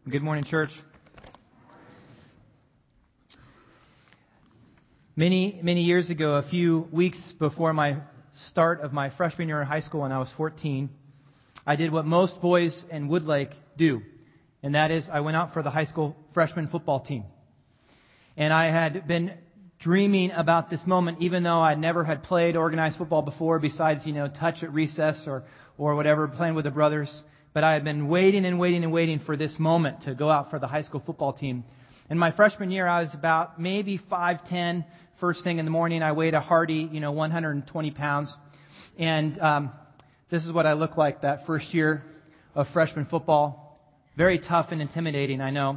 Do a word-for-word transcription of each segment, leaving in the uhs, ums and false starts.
Good morning, church. Many, many years ago, a few weeks before my start of my freshman year in high school when I was fourteen, I did what most boys in Woodlake do, and that is I went out for the high school freshman football team. And I had been dreaming about this moment, even though I never had played organized football before, besides, you know, touch at recess or, or whatever, playing with the brothers. But I had been waiting and waiting and waiting for this moment to go out for the high school football team. In my freshman year, I was about maybe five ten. First thing in the morning, I weighed a hearty, you know, one hundred twenty pounds. And um, this is what I looked like that first year of freshman football. Very tough and intimidating, I know.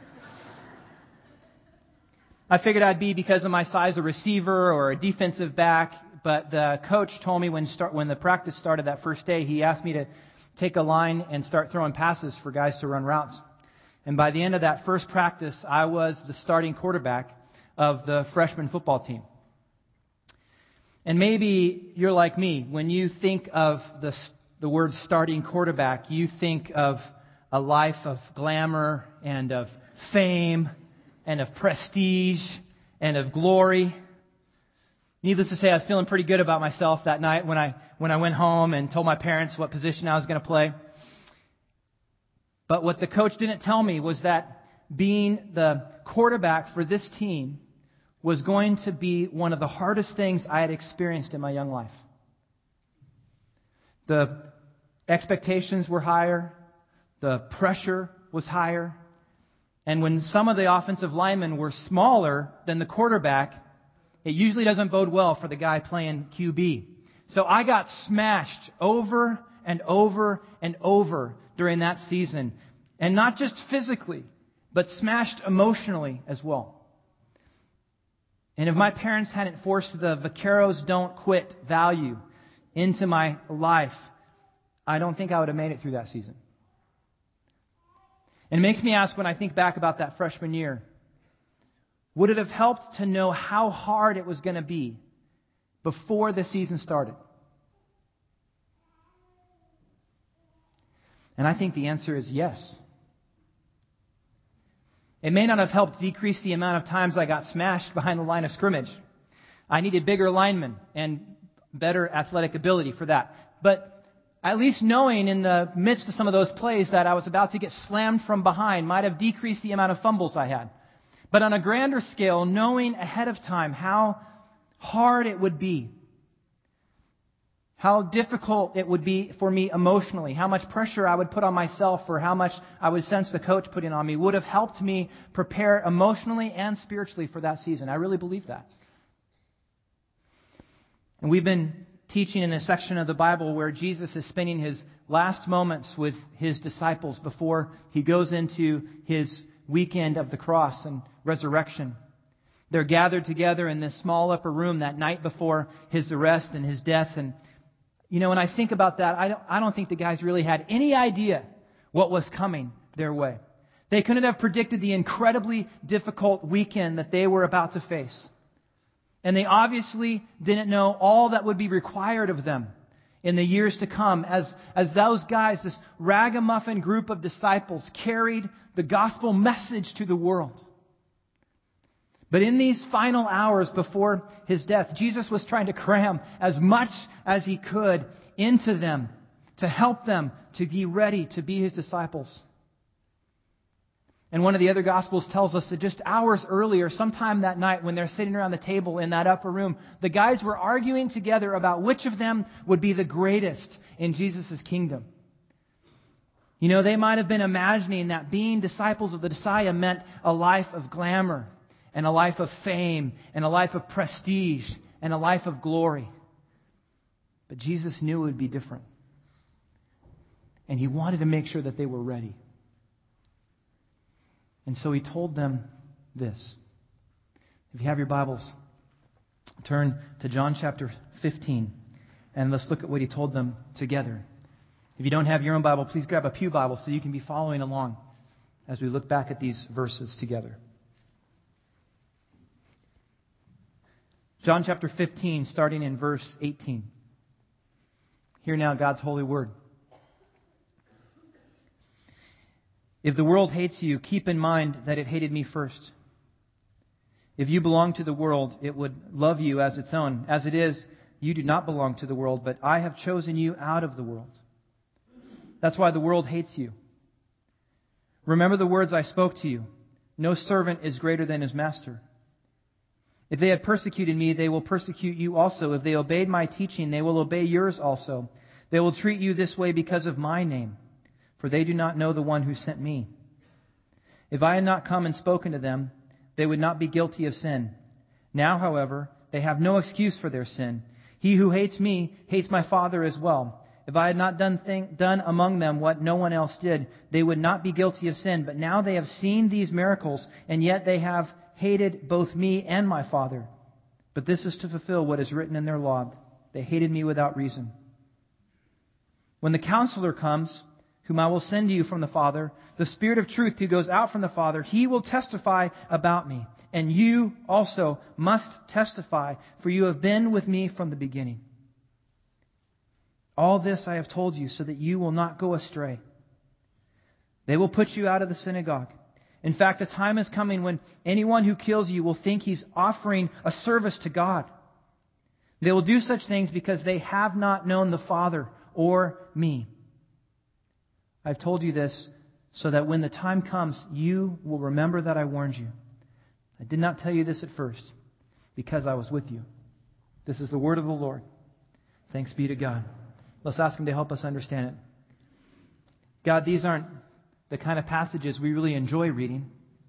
I figured I'd be, because of my size, a receiver or a defensive back. But the coach told me when start when the practice started that first day, he asked me to take a line and start throwing passes for guys to run routes. And by the end of that first practice, I was the starting quarterback of the freshman football team. And maybe you're like me. When you think of the, the word starting quarterback, you think of a life of glamour and of fame and of prestige and of glory. Needless to say, I was feeling pretty good about myself that night when I when I went home and told my parents what position I was going to play. But what the coach didn't tell me was that being the quarterback for this team was going to be one of the hardest things I had experienced in my young life. The expectations were higher. The pressure was higher. And when some of the offensive linemen were smaller than the quarterback, it usually doesn't bode well for the guy playing Q B. So I got smashed over and over and over during that season. And not just physically, but smashed emotionally as well. And if my parents hadn't forced the Vaqueros don't quit value into my life, I don't think I would have made it through that season. And it makes me ask, when I think back about that freshman year, would it have helped to know how hard it was going to be before the season started? And I think the answer is yes. It may not have helped decrease the amount of times I got smashed behind the line of scrimmage. I needed bigger linemen and better athletic ability for that. But at least knowing in the midst of some of those plays that I was about to get slammed from behind might have decreased the amount of fumbles I had. But on a grander scale, knowing ahead of time how hard it would be, how difficult it would be for me emotionally, how much pressure I would put on myself, or how much I would sense the coach putting on me, would have helped me prepare emotionally and spiritually for that season. I really believe that. And we've been teaching in a section of the Bible where Jesus is spending his last moments with his disciples before he goes into his weekend of the cross and resurrection. They're gathered together in this small upper room that night before his arrest and his death. And, you know, when I think about that, I don't, I don't think the guys really had any idea what was coming their way. They couldn't have predicted the incredibly difficult weekend that they were about to face. And they obviously didn't know all that would be required of them in the years to come as, as those guys, this ragamuffin group of disciples, carried the gospel message to the world. But in these final hours before his death, Jesus was trying to cram as much as he could into them to help them to be ready to be his disciples. And one of the other Gospels tells us that just hours earlier, sometime that night when they're sitting around the table in that upper room, the guys were arguing together about which of them would be the greatest in Jesus' kingdom. You know, they might have been imagining that being disciples of the Messiah meant a life of glamour and a life of fame and a life of prestige and a life of glory. But Jesus knew it would be different. And he wanted to make sure that they were ready. And so he told them this. If you have your Bibles, turn to John chapter fifteen, and let's look at what he told them together. If you don't have your own Bible, please grab a pew Bible so you can be following along as we look back at these verses together. John chapter fifteen, starting in verse eighteen. Hear now God's holy word. If the world hates you, keep in mind that it hated me first. If you belong to the world, it would love you as its own. As it is, you do not belong to the world, but I have chosen you out of the world. That's why the world hates you. Remember the words I spoke to you. No servant is greater than his master. If they had persecuted me, they will persecute you also. If they obeyed my teaching, they will obey yours also. They will treat you this way because of my name, for they do not know the one who sent me. If I had not come and spoken to them, they would not be guilty of sin. Now, however, they have no excuse for their sin. He who hates me hates my Father as well. If I had not done thing, done among them what no one else did, they would not be guilty of sin. But now they have seen these miracles, and yet they have hated both me and my Father. But this is to fulfill what is written in their law. They hated me without reason. When the Counselor comes, whom I will send to you from the Father, the Spirit of truth who goes out from the Father, He will testify about me. And you also must testify, for you have been with me from the beginning. All this I have told you so that you will not go astray. They will put you out of the synagogue. In fact, the time is coming when anyone who kills you will think he's offering a service to God. They will do such things because they have not known the Father or me. I've told you this so that when the time comes, you will remember that I warned you. I did not tell you this at first because I was with you. This is the word of the Lord. Thanks be to God. Let's ask Him to help us understand it. God, these aren't the kind of passages we really enjoy reading.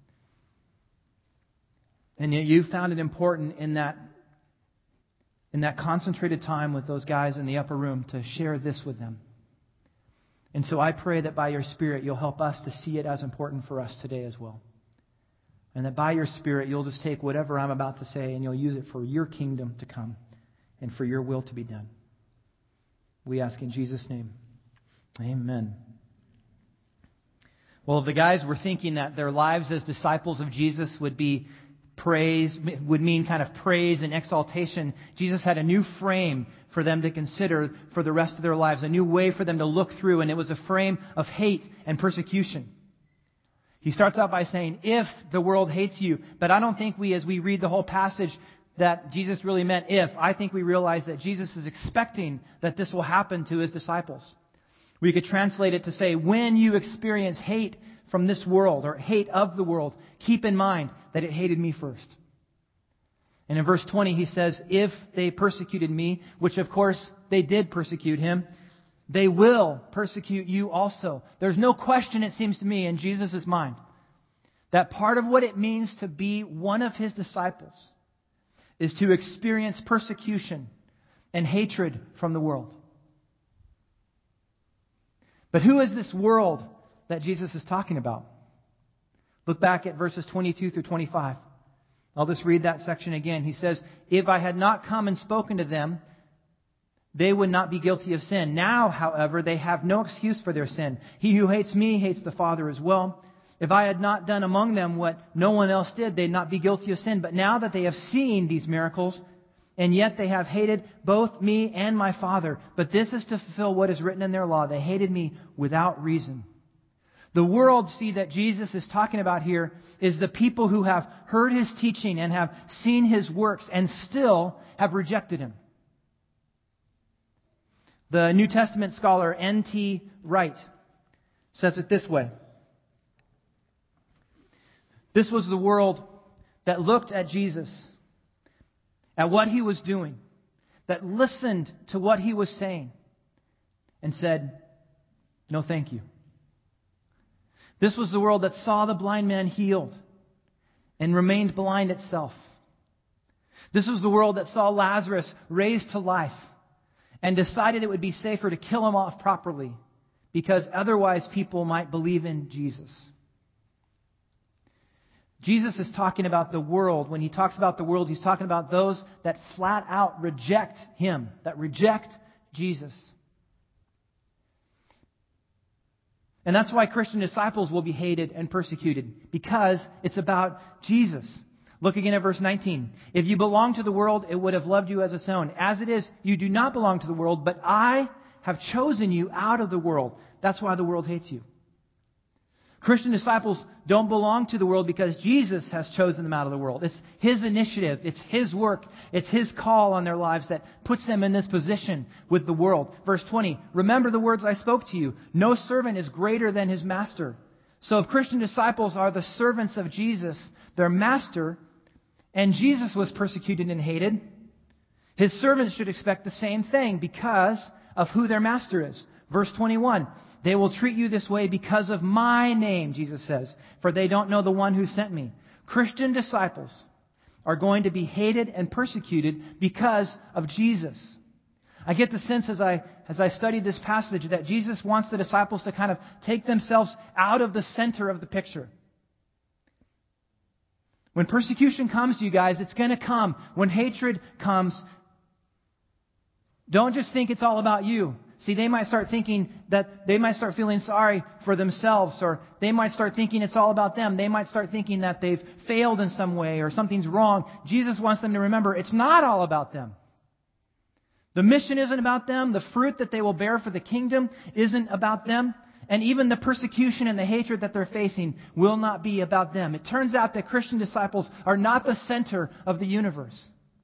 And yet you found it important in that, in that concentrated time with those guys in the upper room to share this with them. And so I pray that by your Spirit you'll help us to see it as important for us today as well. And that by your Spirit you'll just take whatever I'm about to say and you'll use it for your kingdom to come and for your will to be done. We ask in Jesus' name. Amen. Well, the guys were thinking that their lives as disciples of Jesus would be praise, would mean kind of praise and exaltation. Jesus had a new frame for them to consider for the rest of their lives, a new way for them to look through, and it was a frame of hate and persecution. He starts out by saying, if the world hates you, but I don't think we, as we read the whole passage, that Jesus really meant if. I think we realize that Jesus is expecting that this will happen to His disciples. We could translate it to say, when you experience hate from this world or hate of the world, keep in mind that it hated me first. And in verse twenty, He says, if they persecuted me, which of course they did persecute Him, they will persecute you also. There's no question, it seems to me, in Jesus' mind, that part of what it means to be one of His disciples is to experience persecution and hatred from the world. But who is this world that Jesus is talking about? Look back at verses twenty-two through twenty-five. I'll just read that section again. He says, if I had not come and spoken to them, they would not be guilty of sin. Now, however, they have no excuse for their sin. He who hates me hates the Father as well. If I had not done among them what no one else did, they'd not be guilty of sin. But now that they have seen these miracles, and yet they have hated both me and my Father. But this is to fulfill what is written in their law. They hated me without reason. The world, see, that Jesus is talking about here is the people who have heard His teaching and have seen His works and still have rejected Him. The New Testament scholar N T Wright says it this way. This was the world that looked at Jesus, at what He was doing, that listened to what He was saying, and said, no thank you. This was the world that saw the blind man healed and remained blind itself. This was the world that saw Lazarus raised to life and decided it would be safer to kill him off properly because otherwise people might believe in Jesus. Jesus is talking about the world. When He talks about the world, He's talking about those that flat out reject Him, that reject Jesus. And that's why Christian disciples will be hated and persecuted, because it's about Jesus. Look again at verse nineteen. If you belong to the world, it would have loved you as its own. As it is, you do not belong to the world, but I have chosen you out of the world. That's why the world hates you. Christian disciples don't belong to the world because Jesus has chosen them out of the world. It's His initiative. It's His work. It's His call on their lives that puts them in this position with the world. Verse twenty, remember the words I spoke to you. No servant is greater than his master. So if Christian disciples are the servants of Jesus, their master, and Jesus was persecuted and hated, His servants should expect the same thing because of who their master is. Verse twenty-one, they will treat you this way because of my name, Jesus says, for they don't know the one who sent me. Christian disciples are going to be hated and persecuted because of Jesus. I get the sense as I as I study this passage that Jesus wants the disciples to kind of take themselves out of the center of the picture. When persecution comes, you guys, it's going to come. When hatred comes, don't just think it's all about you. See, they might start thinking that they might start feeling sorry for themselves, or they might start thinking it's all about them. They might start thinking that they've failed in some way or something's wrong. Jesus wants them to remember it's not all about them. The mission isn't about them. The fruit that they will bear for the kingdom isn't about them. And even the persecution and the hatred that they're facing will not be about them. It turns out that Christian disciples are not the center of the universe.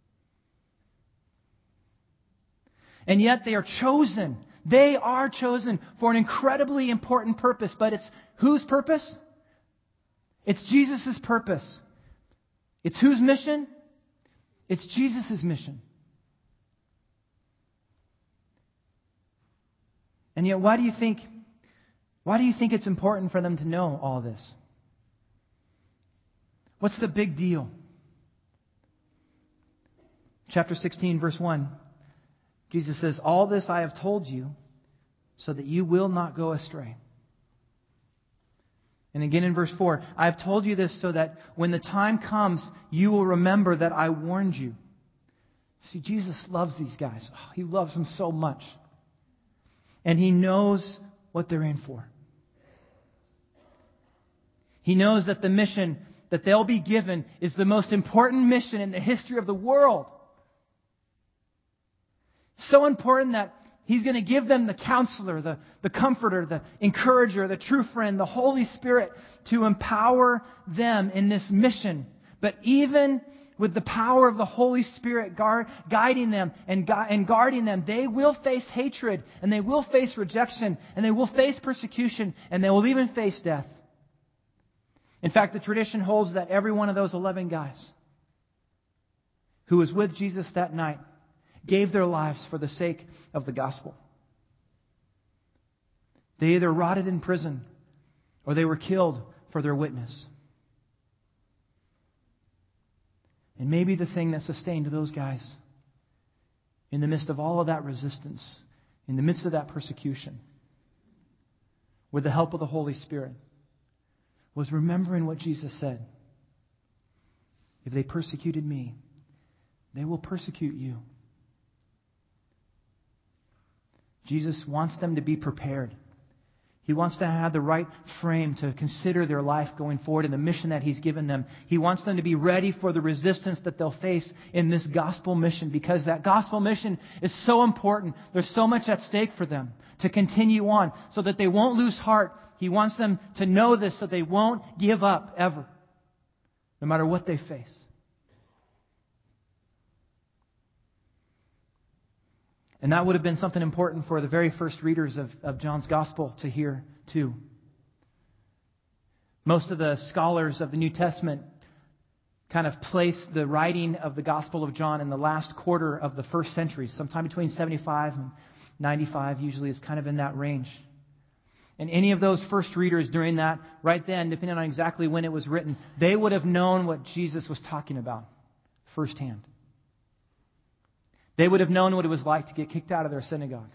And yet they are chosen. They are chosen for an incredibly important purpose. But it's whose purpose? It's Jesus' purpose. It's whose mission? It's Jesus' mission. And yet why do you think, why do you think it's important for them to know all this? What's the big deal? Chapter sixteen, verse one. Jesus says, all this I have told you so that you will not go astray. And again in verse four, I have told you this so that when the time comes, you will remember that I warned you. See, Jesus loves these guys. Oh, He loves them so much. And He knows what they're in for. He knows that the mission that they'll be given is the most important mission in the history of the world. So important that He's going to give them the counselor, the, the comforter, the encourager, the true friend, the Holy Spirit to empower them in this mission. But even with the power of the Holy Spirit guard, guiding them and, gu- and guarding them, they will face hatred and they will face rejection and they will face persecution and they will even face death. In fact, the tradition holds that every one of those eleven guys who was with Jesus that night gave their lives for the sake of the gospel. They either rotted in prison or they were killed for their witness. And maybe the thing that sustained those guys in the midst of all of that resistance, in the midst of that persecution, with the help of the Holy Spirit, was remembering what Jesus said. If they persecuted me, they will persecute you. Jesus wants them to be prepared. He wants to have the right frame to consider their life going forward and the mission that He's given them. He wants them to be ready for the resistance that they'll face in this gospel mission, because that gospel mission is so important. There's so much at stake for them to continue on so that they won't lose heart. He wants them to know this so they won't give up ever, no matter what they face. And that would have been something important for the very first readers of, of John's Gospel to hear too. Most of the scholars of the New Testament kind of place the writing of the Gospel of John in the last quarter of the first century, sometime between seventy-five and ninety-five, usually is kind of in that range. And any of those first readers during that, right then, depending on exactly when it was written, they would have known what Jesus was talking about firsthand. They would have known what it was like to get kicked out of their synagogues.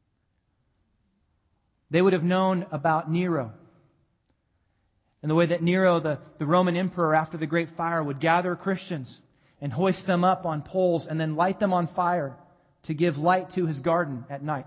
They would have known about Nero and the way that Nero, the, the Roman emperor, after the Great Fire, would gather Christians and hoist them up on poles and then light them on fire to give light to his garden at night.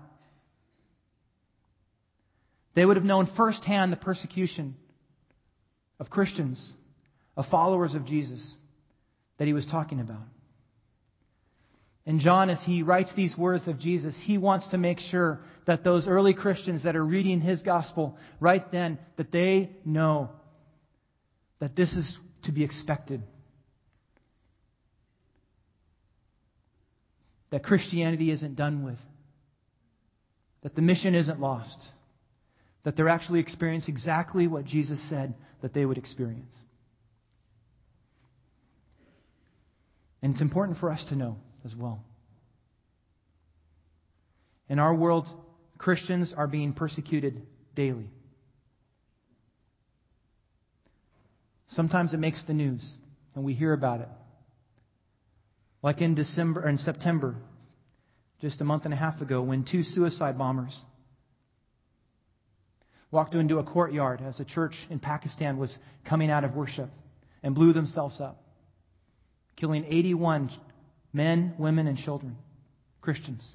They would have known firsthand the persecution of Christians, of followers of Jesus, that he was talking about. And John, as he writes these words of Jesus, he wants to make sure that those early Christians that are reading his gospel right then, that they know that this is to be expected. That Christianity isn't done with. That the mission isn't lost. That they're actually experiencing exactly what Jesus said that they would experience. And it's important for us to know as well. In our world, Christians are being persecuted daily. Sometimes it makes the news, and we hear about it. Like in December or in September, just a month and a half ago, when two suicide bombers walked into a courtyard as a church in Pakistan was coming out of worship and blew themselves up, killing eighty-one men, women, and children, Christians.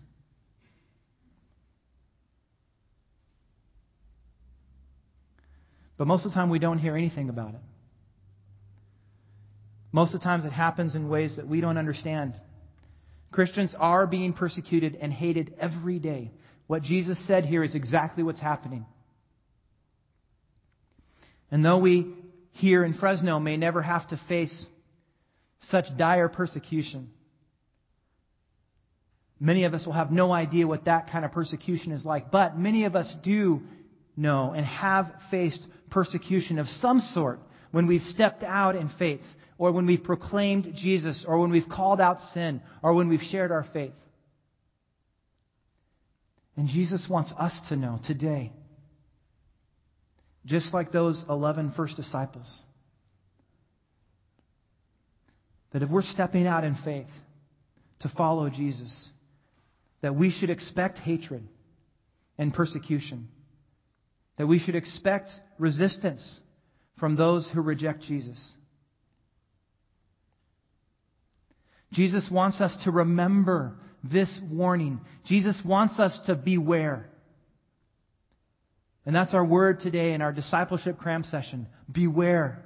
But most of the time we don't hear anything about it. Most of the times it happens in ways that we don't understand. Christians are being persecuted and hated every day. What Jesus said here is exactly what's happening. And though we here in Fresno may never have to face such dire persecution, many of us will have no idea what that kind of persecution is like. But many of us do know and have faced persecution of some sort when we've stepped out in faith, or when we've proclaimed Jesus, or when we've called out sin, or when we've shared our faith. And Jesus wants us to know today, just like those eleven first disciples, that if we're stepping out in faith to follow Jesus, that we should expect hatred and persecution, that we should expect resistance from those who reject Jesus. Jesus wants us to remember this warning. Jesus wants us to beware. And that's our word today in our discipleship cram session. Beware.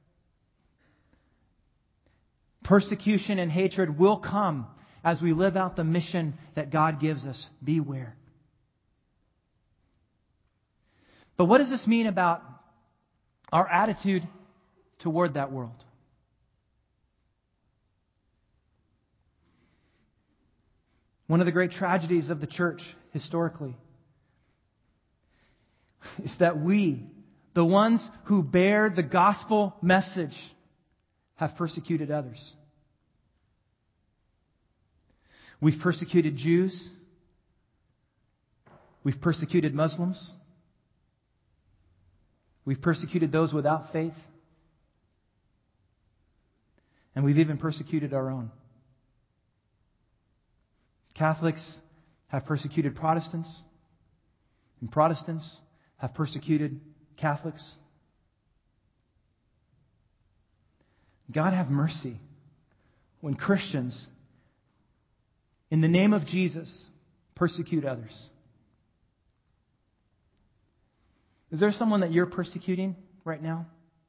Persecution and hatred will come as we live out the mission that God gives us. Beware. But what does this mean about our attitude toward that world? One of the great tragedies of the church historically is that we, the ones who bear the gospel message, have persecuted others. We've persecuted Jews. We've persecuted Muslims. We've persecuted those without faith. And we've even persecuted our own. Catholics have persecuted Protestants, and Protestants have persecuted Catholics. God have mercy when Christians, in the name of Jesus, persecute others. Is there someone that you're persecuting right now?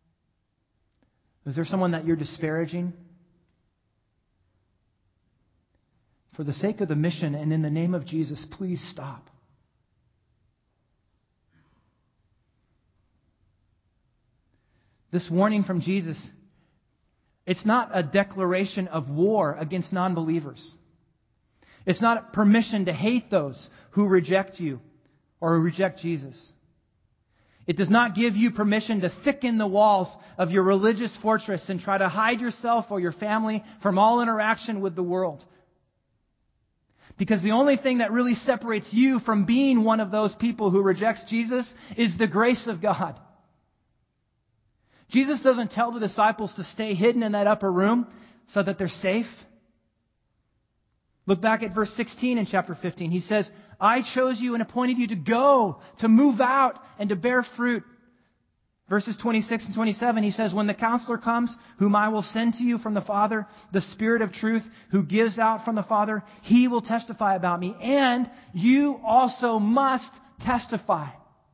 Is there someone that you're disparaging? For the sake of the mission and in the name of Jesus, please stop. This warning from Jesus, it's not a declaration of war against non-believers. It's not permission to hate those who reject you or who reject Jesus. It does not give you permission to thicken the walls of your religious fortress and try to hide yourself or your family from all interaction with the world. Because the only thing that really separates you from being one of those people who rejects Jesus is the grace of God. Jesus doesn't tell the disciples to stay hidden in that upper room so that they're safe. Look back at verse sixteen in chapter fifteen. He says, I chose you and appointed you to go, to move out, and to bear fruit. Verses twenty-six and twenty-seven, he says, when the Counselor comes, whom I will send to you from the Father, the Spirit of truth, who gives out from the Father, He will testify about me. And you also must testify.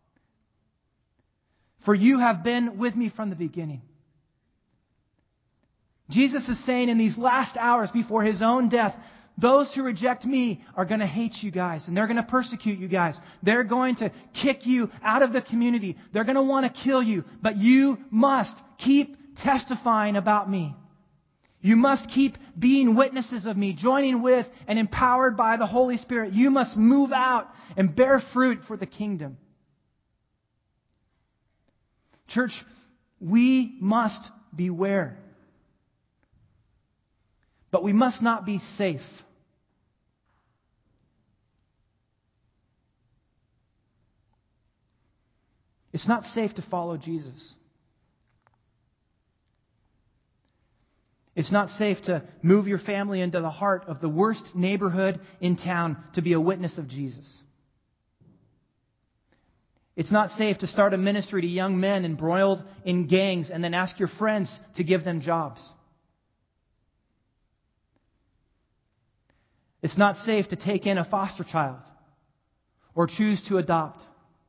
For you have been with me from the beginning. Jesus is saying in these last hours before His own death, Those who reject me are going to hate you guys, and they're going to persecute you guys. They're going to kick you out of the community. They're going to want to kill you, but you must keep testifying about me. You must keep being witnesses of me, joining with and empowered by the Holy Spirit. You must move out and bear fruit for the kingdom. Church, we must beware. But we must not be safe. It's not safe to follow Jesus. It's not safe to move your family into the heart of the worst neighborhood in town to be a witness of Jesus. It's not safe to start a ministry to young men embroiled in gangs and then ask your friends to give them jobs. It's not safe to take in a foster child or choose to adopt.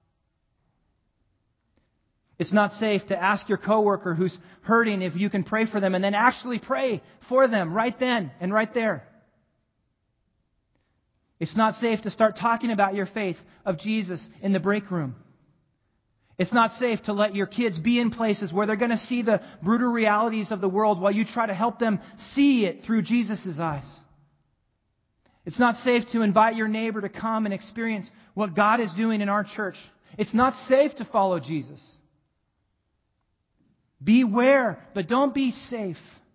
It's not safe to ask your coworker who's hurting if you can pray for them and then actually pray for them right then and right there. It's not safe to start talking about your faith of Jesus in the break room. It's not safe to let your kids be in places where they're going to see the brutal realities of the world while you try to help them see it through Jesus' eyes. It's not safe to invite your neighbor to come and experience what God is doing in our church. It's not safe to follow Jesus. Beware, but don't be safe.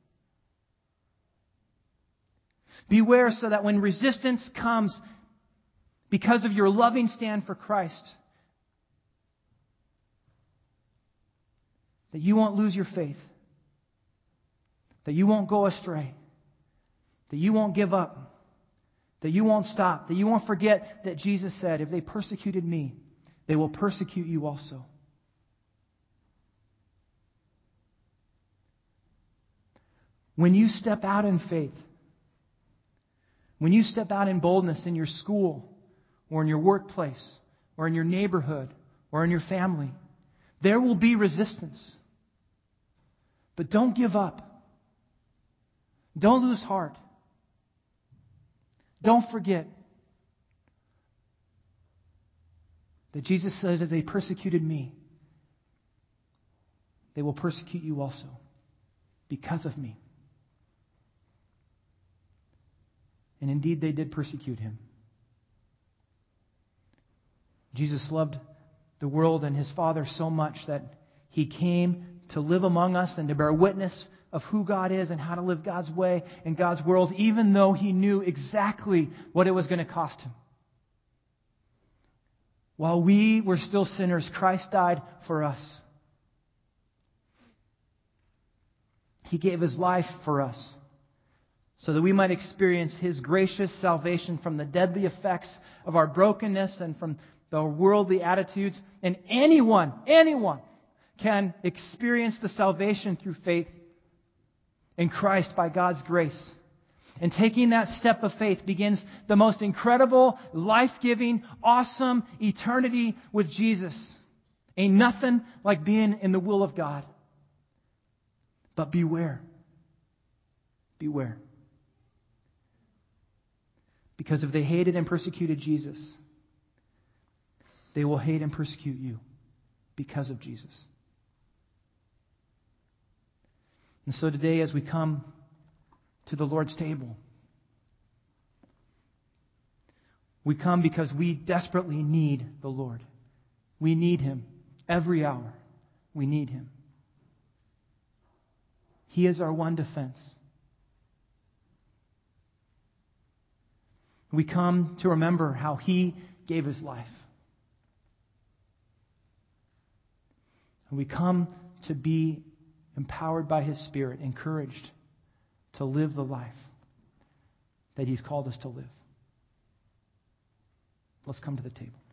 Beware so that when resistance comes because of your loving stand for Christ, that you won't lose your faith, that you won't go astray, that you won't give up, that you won't stop, that you won't forget that Jesus said, if they persecuted me, they will persecute you also. When you step out in faith, when you step out in boldness in your school or in your workplace or in your neighborhood or in your family, there will be resistance. But don't give up. Don't lose heart. Don't forget that Jesus said, if they persecuted me, they will persecute you also because of me. And indeed, they did persecute him. Jesus loved the world and his Father so much that he came to live among us and to bear witness of who God is and how to live God's way in God's world, even though he knew exactly what it was going to cost him. While we were still sinners, Christ died for us. He gave his life for us, so that we might experience his gracious salvation from the deadly effects of our brokenness and from the worldly attitudes. And anyone, anyone can experience the salvation through faith in Christ by God's grace. And taking that step of faith begins the most incredible, life-giving, awesome eternity with Jesus. Ain't nothing like being in the will of God. But beware. Beware. Because if they hated and persecuted Jesus, they will hate and persecute you because of Jesus. And so today, as we come to the Lord's table, we come because we desperately need the Lord. We need him every hour. We need him. He is our one defense. We come to remember how he gave his life. And we come to be empowered by his Spirit, encouraged to live the life that he's called us to live. Let's come to the table.